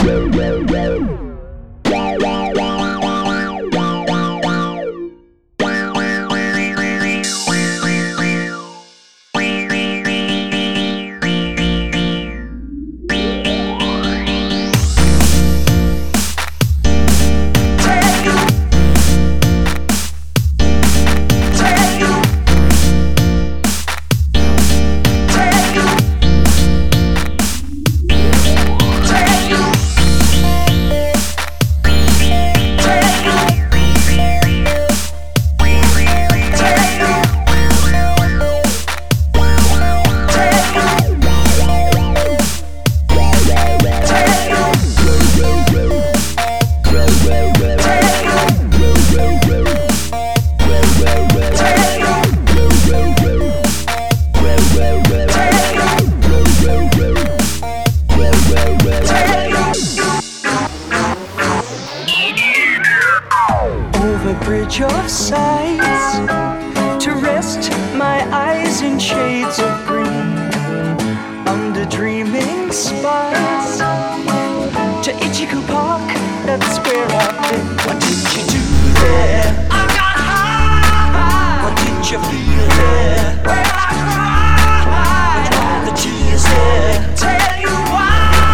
Bridge of sights to rest my eyes in shades of green, under dreaming spires to Ichiku Park, that's where I've been. What did you do there? I got high. What did you feel there? Well, I cried. With all the tears there, tell you why.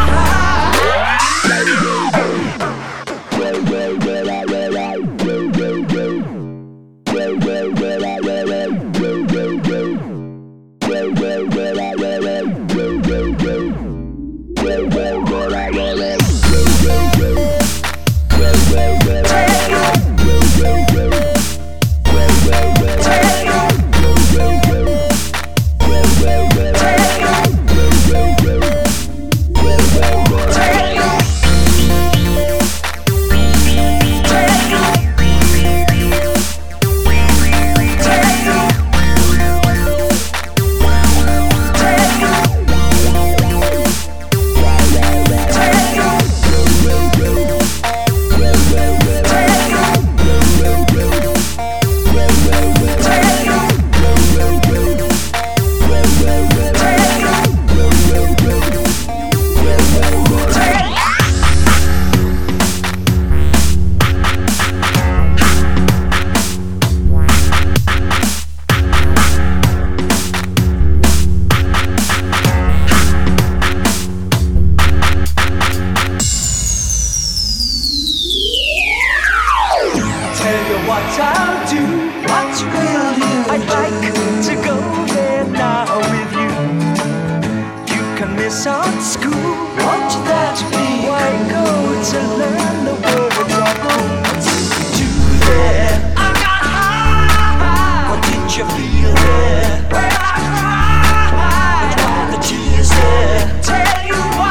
What I'll do, what will you do? I'd like to go there now with you. You can miss on school, won't that be? Why go to learn the words of the what did you do there? I got high. What did you feel there? Well, I cried. With all the tears there, tell you why.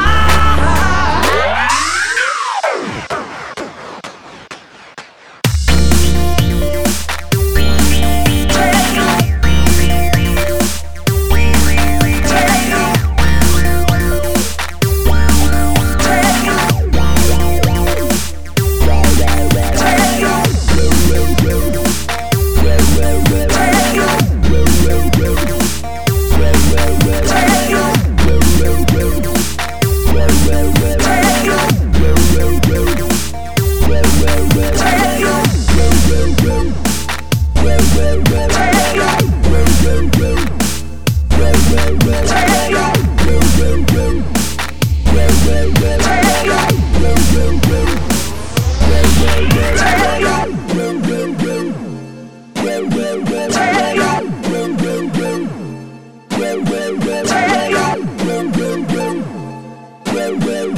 Well,